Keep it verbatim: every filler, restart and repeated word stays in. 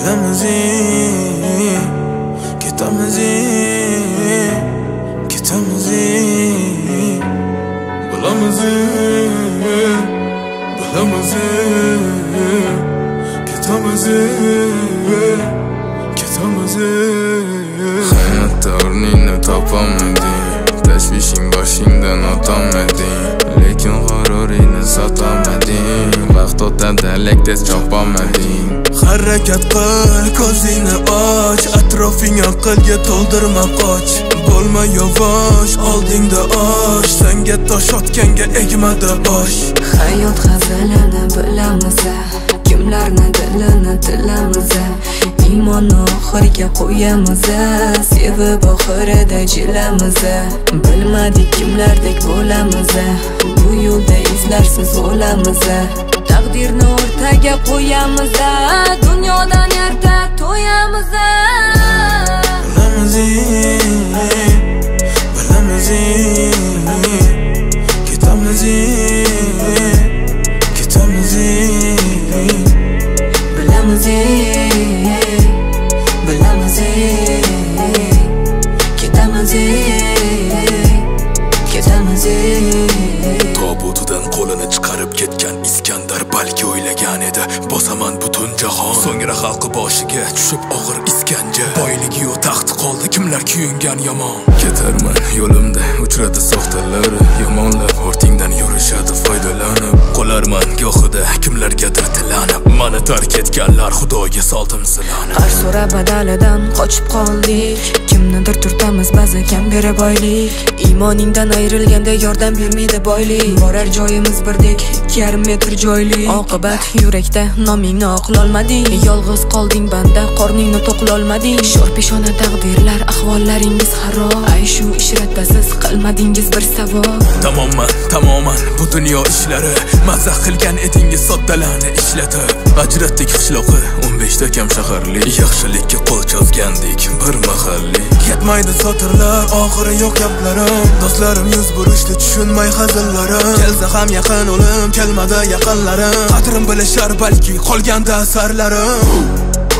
Bilamiz, ketamiz, ketamiz, bilamiz, bilamiz, ketamiz, ketamiz. Hayotda o'rningni topamading, tashvishing boshingdan o'tamading, lekin g'ururingni sotamading. Vaqt o'tadi, lek tez chopamading. Harakat qil, ko'zingni och, atrofing aqlga to'ldirma qoch. Bo'lma yavash, oldingda osh, senga tosh otganga egmada bosh. Hayot hazilini bilamiz, kimlarni dilini tilamiz. Iymonni oxiriga qo'yamiz, sevib oxirida jilamiz. Bilmadik kimlardek bo'lamiz, bu yo'lda izlarsiz o'lamiz. Taqdirni o'rtaga qo'yamiz, dunyodan erta to'yamiz. Bilamiz, bilamiz, ketamiz, ketamiz. Bilamiz, bilamiz, ketamiz, ketamiz. Tobutidan qo'lini chiqarib ketgan Iskandar balki o'ylagan edi, bosaman butun jahon. So'ngra xalqi boshiga tushib og'ir iskanja. Boyligi yo'q, taxti qoldi, kimlar kuyungan yomon. Ketarman yo'limda uchradi soxtalar, yomonlar ortingdan yurishadi foydalanib. Qolarman gohida kimlargadir tilanib, mani tark etganlar xudoga soldim silani. Har so'ra badalidan qochib qoldik, kimnidir turtamiz ba'zi kam bera boylik. Iymoningdan ayrilganda yordam bermaydi boylik. Borar joyimiz birdek, ikki yarim metr joylik. Oqibat yurakda nomingni oqlolmading, yolg'iz qolding banda, qorningni to'qlolmading. Sho'r peshona taqdirlar, ahvollaringiz xarob. Ay shu ishratasiz qilmadingiz bir savob. Tamoman, tamoman bu dunyo ishlari, mazza qilgan edingiz soddalarni ishlatib. Ajratdik qishloqi o'n beshta kam shaharlik, yaxshilikka qo'l cho'zgandik bir mahallik. Ketmaydi sotirlar, oxiri yo'q gaplarim. Do'stlarim yuz burishdi, tushunmay hazillarim. Kelsa ham yaqin o'lim, kelmadi yaqinlarim. Qadrim bilishar balki qolganda asarlarim.